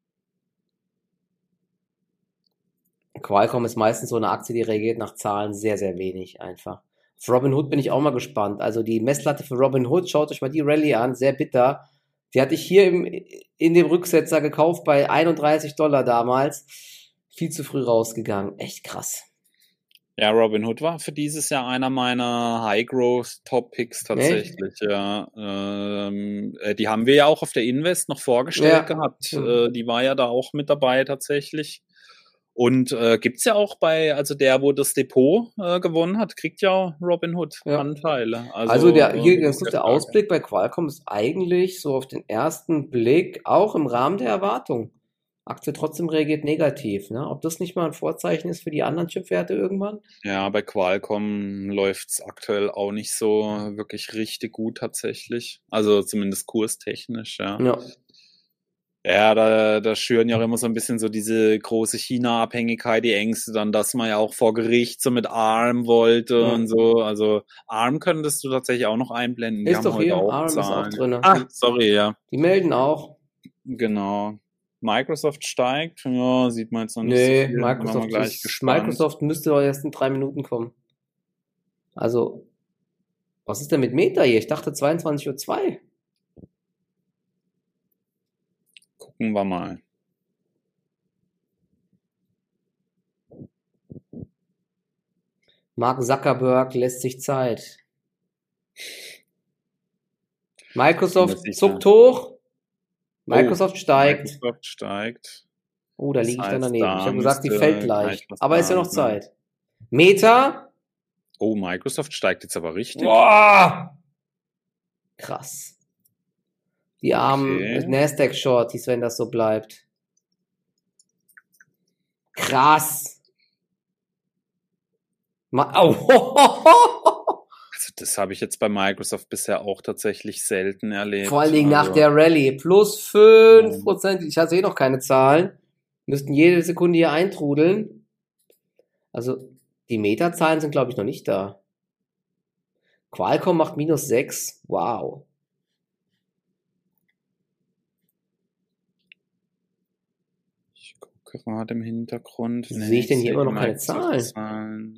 Qualcomm ist meistens so eine Aktie, die reagiert nach Zahlen sehr, sehr wenig einfach. Auf Robinhood bin ich auch mal gespannt. Also die Messlatte für Robinhood, schaut euch mal die Rallye an, sehr bitter. Die hatte ich hier in dem Rücksetzer gekauft bei $31 damals. Viel zu früh rausgegangen. Echt krass. Ja, Robinhood war für dieses Jahr einer meiner High-Growth-Top-Picks tatsächlich. Ja. Die haben wir ja auch auf der Invest noch vorgestellt gehabt. Die war ja da auch mit dabei tatsächlich. Und gibt's ja auch also der, wo das Depot gewonnen hat, kriegt ja Robinhood Anteile. Also der Ausblick bei Qualcomm ist eigentlich so auf den ersten Blick auch im Rahmen der Erwartung. Aktie trotzdem reagiert negativ, ne? Ob das nicht mal ein Vorzeichen ist für die anderen Chipwerte irgendwann? Ja, bei Qualcomm läuft's aktuell auch nicht so wirklich richtig gut tatsächlich. Also zumindest kurstechnisch, ja. Ja, da schüren ja auch immer so ein bisschen so diese große China-Abhängigkeit, die Ängste dann, dass man ja auch vor Gericht so mit ARM wollte und so. Also ARM könntest du tatsächlich auch noch einblenden. Ist doch hier, ARM ist auch drin. Sorry, ja. Die melden auch. Genau. Microsoft steigt, ja, sieht man jetzt noch nicht so viel. Microsoft müsste doch erst in 3 Minuten kommen. Also, was ist denn mit Meta hier? Ich dachte 22:02 Uhr. Gucken wir mal. Mark Zuckerberg lässt sich Zeit. Microsoft zuckt hoch. Microsoft steigt. Oh, da liege ich dann daneben. Ich habe gesagt, die fällt leicht. Aber ist ja noch Zeit. Meta. Oh, Microsoft steigt jetzt aber richtig. Boah! Krass. Die armen Nasdaq-Shorties, wenn das so bleibt. Krass. Also das habe ich jetzt bei Microsoft bisher auch tatsächlich selten erlebt. Vor allen Dingen nach der Rallye. Plus 5%. Ich hatte noch keine Zahlen. Müssten jede Sekunde hier eintrudeln. Also die Meta-Zahlen sind, glaube ich, noch nicht da. Qualcomm macht -6. Wow. Ich gucke gerade im Hintergrund. Wie sehe ich denn hier immer noch keine Zahlen?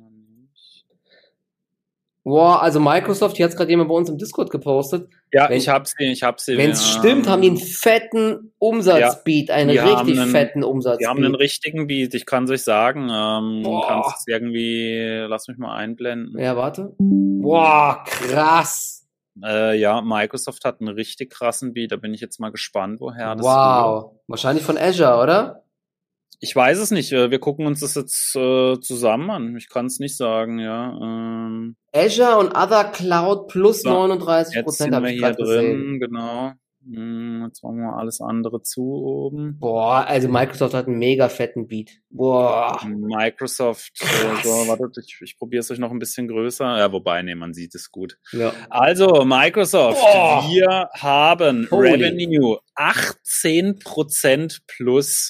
Wow, also Microsoft, hier hat es gerade jemand bei uns im Discord gepostet. Ja, ich hab sie. Wenn es stimmt, haben die einen fetten Umsatzbeat, einen richtig fetten Umsatzbeat. Die haben einen richtigen Beat, ich kann es euch sagen. Kannst es irgendwie, lass mich mal einblenden. Ja, warte. Boah, krass. Ja, Microsoft hat einen richtig krassen Beat, da bin ich jetzt mal gespannt, woher das Wow, wahrscheinlich von Azure, oder? Ich weiß es nicht. Wir gucken uns das jetzt zusammen an. Ich kann es nicht sagen, ja. Azure und Other Cloud plus 39% habe ich gerade gesehen. Genau. Jetzt machen wir alles andere zu oben. Boah, also Microsoft hat einen mega fetten Beat. Boah. Microsoft, warte, ich probiere es euch noch ein bisschen größer. Ja, wobei, man sieht es gut. Ja. Also, Microsoft, wir haben Revenue 18% plus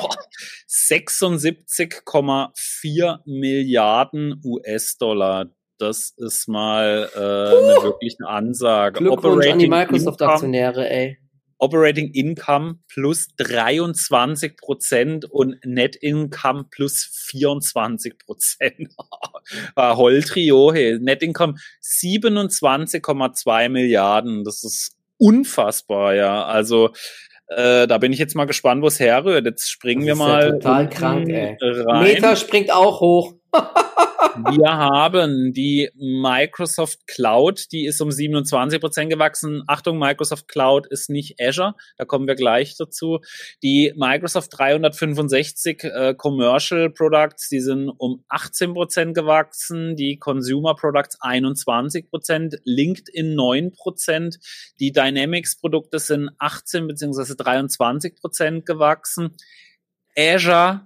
76,4 Milliarden US-Dollar. Das ist mal eine wirkliche Ansage. Glückwunsch an die Microsoft-Aktionäre, ey. Operating Income plus 23% und Net Income plus 24%. Holltrio, hey. Net Income 27,2 Milliarden. Das ist unfassbar, ja. Also Da bin ich jetzt mal gespannt, wo es herrührt. Jetzt springen wir mal ja total krank, ey. rein. Meta springt auch hoch. Wir haben die Microsoft Cloud, die ist um 27% gewachsen. Achtung, Microsoft Cloud ist nicht Azure, da kommen wir gleich dazu. Die Microsoft 365 Commercial Products, die sind um 18% gewachsen. Die Consumer Products 21%, LinkedIn 9%. Die Dynamics Produkte sind 18 bzw. 23% gewachsen. Azure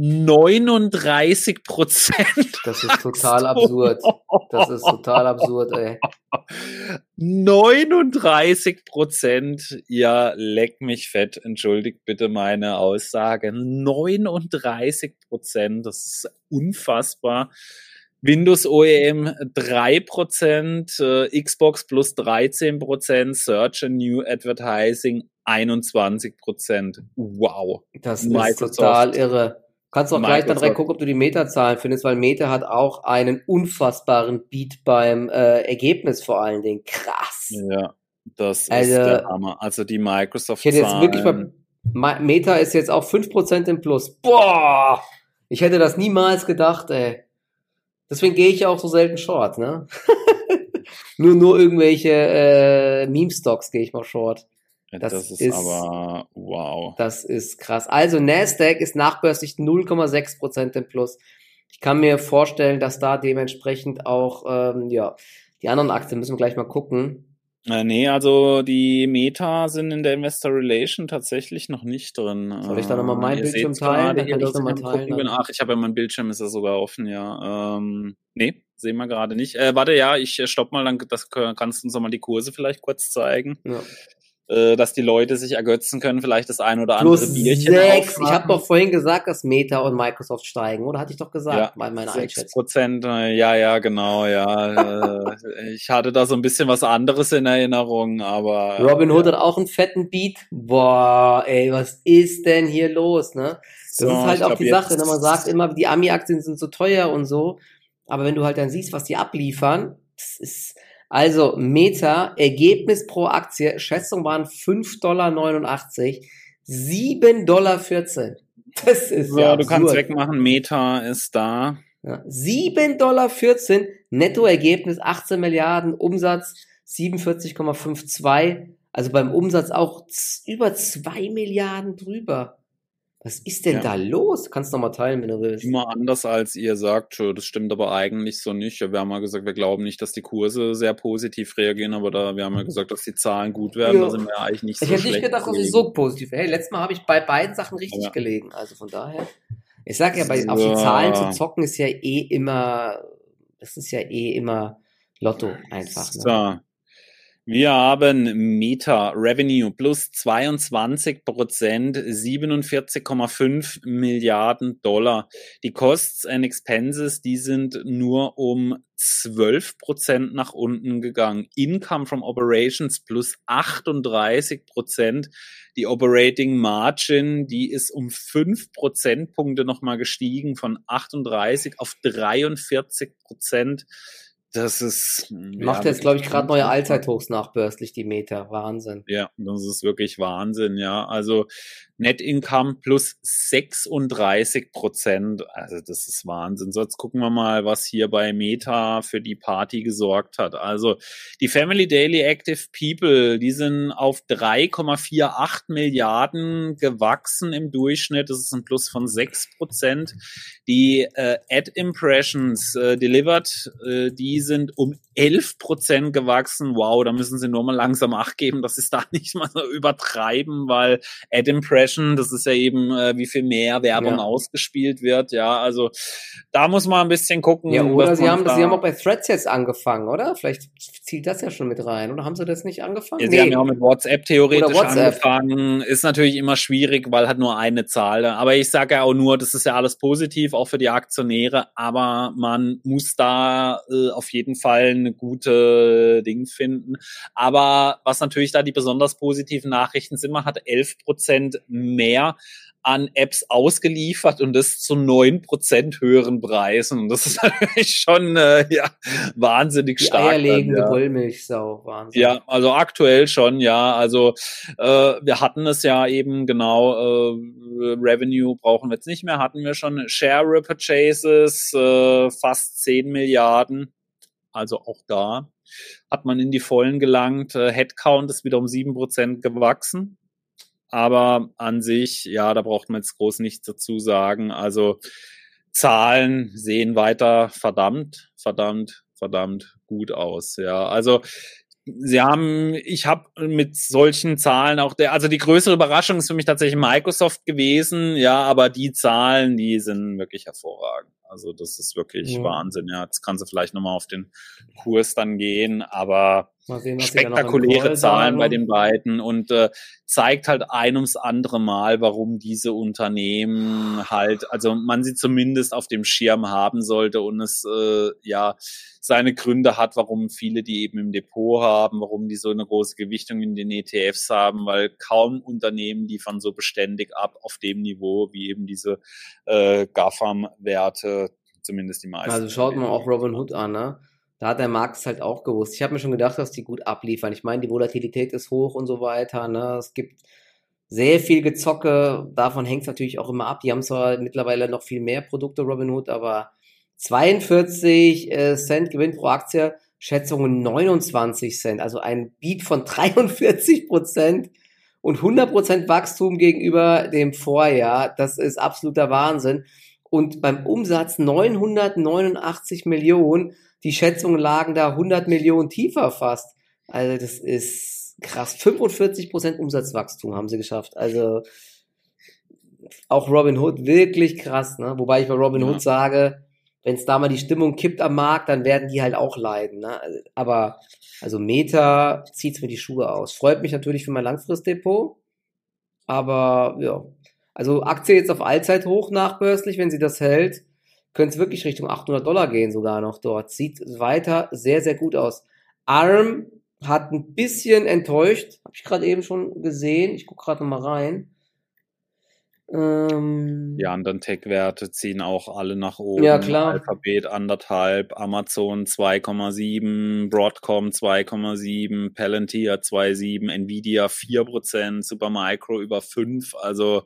39%. Das ist total absurd. Das ist total absurd, ey. 39%. Ja, leck mich fett. Entschuldigt bitte meine Aussage. 39%. Das ist unfassbar. Windows OEM 3%, Xbox plus 13%, Search and New Advertising 21%. Wow. Das ist total irre. Kannst auch gleich dann direkt gucken, ob du die Meta-Zahlen findest, weil Meta hat auch einen unfassbaren Beat beim Ergebnis vor allen Dingen. Krass. Ja, das ist der Hammer. Also die Microsoft-Zahlen. Ich hätte jetzt wirklich Meta ist jetzt auch 5% im Plus. Boah! Ich hätte das niemals gedacht, ey. Deswegen gehe ich ja auch so selten short, ne? nur irgendwelche Meme-Stocks gehe ich mal short. Das ist aber wow. Das ist krass. Also Nasdaq ist nachbörslich 0,6% im Plus. Ich kann mir vorstellen, dass da dementsprechend auch, die anderen Aktien müssen wir gleich mal gucken. Nee, also die Meta sind in der Investor Relation tatsächlich noch nicht drin. Soll ich da nochmal meinen Bildschirm teilen? Dann kann ich nochmal teilen. Ach, ich habe ja meinen Bildschirm, ist ja sogar offen, ja. Nee, sehen wir gerade nicht. Warte, ja, ich stopp mal, dann kannst du uns nochmal die Kurse vielleicht kurz zeigen. Ja. Dass die Leute sich ergötzen können, vielleicht das ein oder andere Bierchen 6. Ich habe doch vorhin gesagt, dass Meta und Microsoft steigen, oder? Hatte ich doch gesagt, ja, meine 6%, ja, genau, ja. Ich hatte da so ein bisschen was anderes in Erinnerung, aber... Robinhood hat auch einen fetten Beat. Boah, ey, was ist denn hier los, ne? Das ist halt auch die Sache, ne? Man sagt immer, die Ami-Aktien sind so teuer und so, aber wenn du halt dann siehst, was die abliefern, das ist... Also Meta, Ergebnis pro Aktie, Schätzung waren $5,89, $7,14. Das ist ja du kannst wegmachen, Meta ist da. Ja, $7,14, Nettoergebnis 18 Milliarden, Umsatz 47,52, also beim Umsatz auch über 2 Milliarden drüber. Was ist denn da los? Kannst du noch mal teilen, wenn du willst. Immer anders, als ihr sagt. Das stimmt aber eigentlich so nicht. Wir haben ja gesagt, wir glauben nicht, dass die Kurse sehr positiv reagieren, aber wir haben ja gesagt, dass die Zahlen gut werden. Da sind wir ja eigentlich nicht so schlecht. Ich hätte nicht gedacht, dass sie so positiv wären. Hey, letztes Mal habe ich bei beiden Sachen richtig gelegen. Also von daher. Ich sag ja, auf die Zahlen zu zocken ist ja immer Lotto einfach. Ne? So. Wir haben Meta Revenue plus 22%, 47,5 Milliarden Dollar. Die Costs and Expenses, die sind nur um 12% nach unten gegangen. Income from Operations plus 38%. Die Operating Margin, die ist um 5 Prozentpunkte nochmal gestiegen von 38 auf 43%. Das ist... Macht jetzt, glaube ich, gerade neue Allzeithochs nachbörslich, die Meta. Wahnsinn. Ja, das ist wirklich Wahnsinn, ja. Also Net Income plus 36%. Also das ist Wahnsinn. So, jetzt gucken wir mal, was hier bei Meta für die Party gesorgt hat. Also die Family Daily Active People, die sind auf 3,48 Milliarden gewachsen im Durchschnitt. Das ist ein Plus von 6%. Die Ad Impressions delivered, die sind um 11% gewachsen. Wow, da müssen sie nur mal langsam Acht geben, dass sie es da nicht mal so übertreiben, weil Ad Impression, das ist ja eben, wie viel mehr Werbung ausgespielt wird. Ja, also da muss man ein bisschen gucken. Ja, oder sie haben auch bei Threads jetzt angefangen, oder? Vielleicht zielt das ja schon mit rein. Oder haben sie das nicht angefangen? Ja, sie haben ja auch mit WhatsApp theoretisch angefangen. Ist natürlich immer schwierig, weil halt nur eine Zahl. Aber ich sage ja auch nur, das ist ja alles positiv. auch für die Aktionäre, aber man muss da auf jeden Fall eine gute Ding finden. Aber was natürlich da die besonders positiven Nachrichten sind, man hat 11% mehr an Apps ausgeliefert und das zu 9% höheren Preisen. Und das ist natürlich schon wahnsinnig Die stark. eierlegende Wollmilchsau, Wahnsinn. Ja, also aktuell schon, ja. Also wir hatten es ja eben genau, Revenue brauchen wir jetzt nicht mehr, hatten wir schon Share Repurchases, fast 10 Milliarden. Also auch da hat man in die Vollen gelangt. Headcount ist wieder um 7% gewachsen. Aber an sich, ja, da braucht man jetzt groß nichts dazu sagen. Also Zahlen sehen weiter verdammt gut aus. Ja, also ich habe mit solchen Zahlen auch also die größere Überraschung ist für mich tatsächlich Microsoft gewesen, ja, aber die Zahlen, die sind wirklich hervorragend. Also das ist wirklich Wahnsinn, ja. Jetzt kannst du vielleicht nochmal auf den Kurs dann gehen, aber mal sehen, spektakuläre Zahlen bei den beiden und zeigt halt ein ums andere Mal, warum diese Unternehmen halt, also man sie zumindest auf dem Schirm haben sollte und es seine Gründe hat, warum viele die eben im Depot haben, warum die so eine große Gewichtung in den ETFs haben, weil kaum Unternehmen liefern so beständig ab auf dem Niveau wie eben diese GAFAM-Werte, zumindest die meisten. Also schaut mal auch Robinhood an, ne? Da hat der Markt es halt auch gewusst. Ich habe mir schon gedacht, dass die gut abliefern. Ich meine, die Volatilität ist hoch und so weiter, ne? Es gibt sehr viel Gezocke. Davon hängt es natürlich auch immer ab. Die haben zwar mittlerweile noch viel mehr Produkte, Robinhood, aber 42 Cent Gewinn pro Aktie, Schätzungen 29 Cent. Also ein Beat von 43% und 100% Wachstum gegenüber dem Vorjahr. Das ist absoluter Wahnsinn. Und beim Umsatz 989 Millionen, die Schätzungen lagen da 100 Millionen tiefer fast. Also das ist krass. 45% Umsatzwachstum haben sie geschafft. Also auch Robinhood, wirklich krass, ne? Wobei ich bei Robinhood sage, wenn es da mal die Stimmung kippt am Markt, dann werden die halt auch leiden, ne? Aber also Meta zieht's mir die Schuhe aus. Freut mich natürlich für mein Langfristdepot, aber ja. Also Aktie jetzt auf Allzeithoch nachbörslich, wenn sie das hält, könnte es wirklich Richtung $800 gehen sogar noch dort. Sieht weiter sehr, sehr gut aus. ARM hat ein bisschen enttäuscht, habe ich gerade eben schon gesehen. Ich gucke gerade nochmal rein. Die anderen Tech-Werte ziehen auch alle nach oben. Ja, klar. Alphabet 1,5, Amazon 2,7, Broadcom 2,7, Palantir 2,7, Nvidia 4%, Supermicro über 5%. Also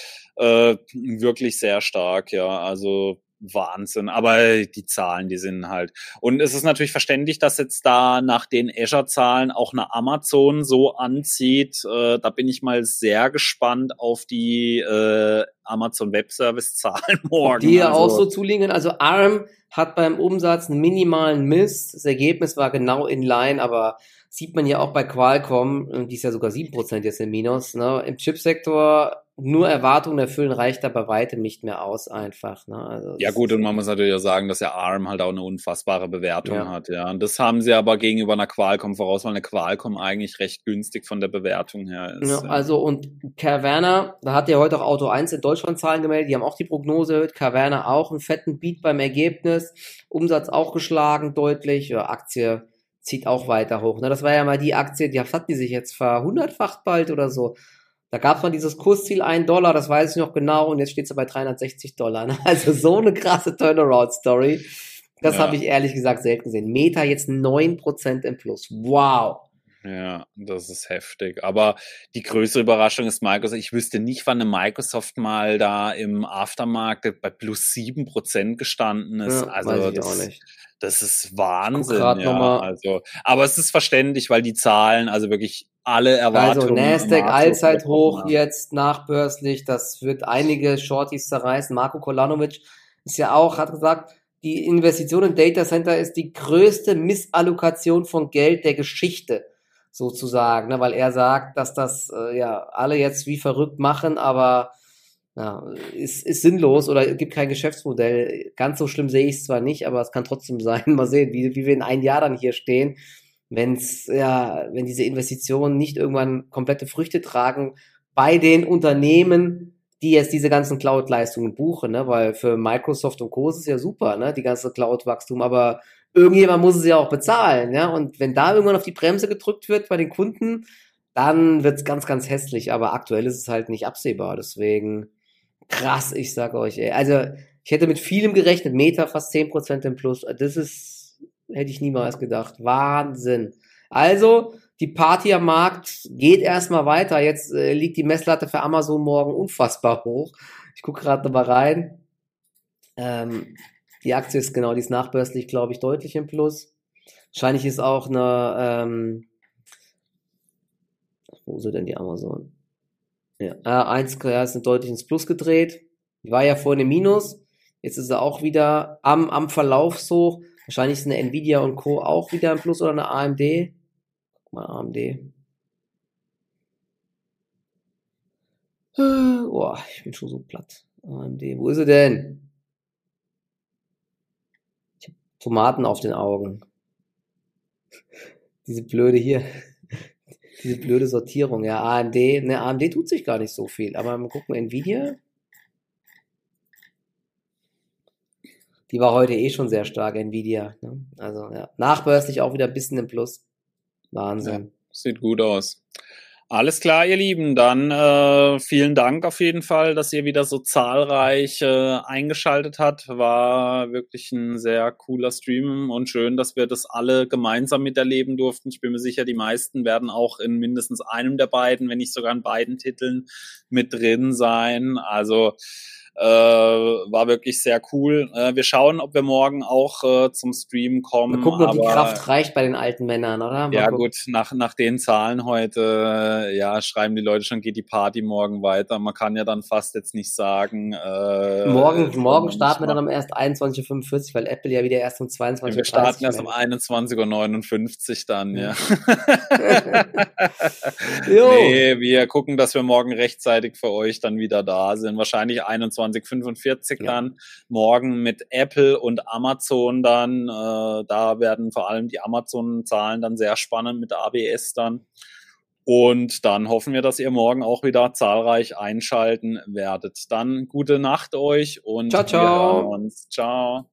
wirklich sehr stark, ja. Also Wahnsinn, aber die Zahlen, die sind halt. Und es ist natürlich verständlich, dass jetzt da nach den Azure-Zahlen auch eine Amazon so anzieht. Da bin ich mal sehr gespannt auf die Amazon Web Service-Zahlen morgen. Die ja auch so zuliegen. Also ARM hat beim Umsatz einen minimalen Mist. Das Ergebnis war genau in line, aber sieht man ja auch bei Qualcomm, die ist ja sogar 7% jetzt im Minus, ne? Im Chipsektor nur Erwartungen erfüllen reicht da bei weitem nicht mehr aus einfach, ne? Also ja gut, und man muss natürlich auch sagen, dass ja ARM halt auch eine unfassbare Bewertung hat, ja. Und das haben sie aber gegenüber einer Qualcomm voraus, weil eine Qualcomm eigentlich recht günstig von der Bewertung her ist. Ja, also und Carvana, da hat ja heute auch Auto 1 in Deutschland Zahlen gemeldet, die haben auch die Prognose erhöht, Carvana auch einen fetten Beat beim Ergebnis, Umsatz auch geschlagen deutlich, ja, Aktie zieht auch weiter hoch, ne? Das war ja mal die Aktie, die hat die sich jetzt verhundertfacht bald oder so. Da gab es mal dieses Kursziel $1, das weiß ich noch genau, und jetzt steht es bei $360. Ne? Also so eine krasse Turnaround-Story. Das habe ich ehrlich gesagt selten gesehen. Meta jetzt 9% im Plus. Wow. Ja, das ist heftig. Aber die größere Überraschung ist Microsoft. Ich wüsste nicht, wann eine Microsoft mal da im Aftermarket bei plus 7% gestanden ist. Ja, also weiß ich auch nicht. Das ist Wahnsinn. Ja, also, aber es ist verständlich, weil die Zahlen, also wirklich alle Erwartungen. Also Nasdaq Allzeithoch jetzt nachbörslich, das wird einige Shorties zerreißen. Marko Kolanovic ist ja auch, hat gesagt, die Investition in Data Center ist die größte Missallokation von Geld der Geschichte, sozusagen, ne? Weil er sagt, dass das alle jetzt wie verrückt machen, aber ist sinnlos oder gibt kein Geschäftsmodell. Ganz so schlimm sehe ich es zwar nicht, aber es kann trotzdem sein. Mal sehen, wie wir in einem Jahr dann hier stehen, wenn diese Investitionen nicht irgendwann komplette Früchte tragen bei den Unternehmen, die jetzt diese ganzen Cloud-Leistungen buchen, ne? Weil für Microsoft und Co. ist es ja super, ne? Die ganze Cloud-Wachstum, aber irgendjemand muss es ja auch bezahlen, ja? Und wenn da irgendwann auf die Bremse gedrückt wird bei den Kunden, dann wird's ganz, ganz hässlich. Aber aktuell ist es halt nicht absehbar. Deswegen krass, ich sag euch, ey. Also ich hätte mit vielem gerechnet. Meta fast 10% im Plus. Hätte ich niemals gedacht. Wahnsinn. Also, die Party am Markt geht erstmal weiter. Jetzt liegt die Messlatte für Amazon morgen unfassbar hoch. Ich gucke gerade mal rein. Die Aktie ist die ist nachbörslich, glaube ich, deutlich im Plus. Wahrscheinlich ist auch wo ist denn die Amazon? Ja, ist deutlich ins Plus gedreht. Die war ja vorhin im Minus. Jetzt ist er auch wieder am Verlaufshoch. Wahrscheinlich ist eine Nvidia und Co. auch wieder im Plus oder eine AMD. Guck mal, AMD. Oh, ich bin schon so platt. AMD, wo ist sie denn? Ich habe Tomaten auf den Augen. Diese blöde Sortierung. Ja, AMD tut sich gar nicht so viel. Aber mal gucken, Nvidia. Die war heute schon sehr stark, Nvidia. Ne? Also ja, nachbörslich auch wieder ein bisschen im Plus. Wahnsinn. Ja, sieht gut aus. Alles klar, ihr Lieben. Dann vielen Dank auf jeden Fall, dass ihr wieder so zahlreich eingeschaltet habt. War wirklich ein sehr cooler Stream und schön, dass wir das alle gemeinsam miterleben durften. Ich bin mir sicher, die meisten werden auch in mindestens einem der beiden, wenn nicht sogar in beiden Titeln mit drin sein. Also war wirklich sehr cool. Wir schauen, ob wir morgen auch zum Stream kommen. Mal gucken, ob die Kraft reicht bei den alten Männern, oder? Ja gut, nach den Zahlen heute, ja, schreiben die Leute schon, geht die Party morgen weiter. Man kann ja dann fast jetzt nicht sagen. Morgen starten wir dann um erst 21:45 Uhr, weil Apple ja wieder erst um 22:30 Uhr. Wir starten erst um 21:59 Uhr dann, ja. Nee, wir gucken, dass wir morgen rechtzeitig für euch dann wieder da sind. Wahrscheinlich 21:45 Uhr dann. Morgen mit Apple und Amazon dann. Da werden vor allem die Amazon-Zahlen dann sehr spannend mit AWS dann. Und dann hoffen wir, dass ihr morgen auch wieder zahlreich einschalten werdet. Dann gute Nacht euch und ciao, ciao. Wir hören uns. Ciao.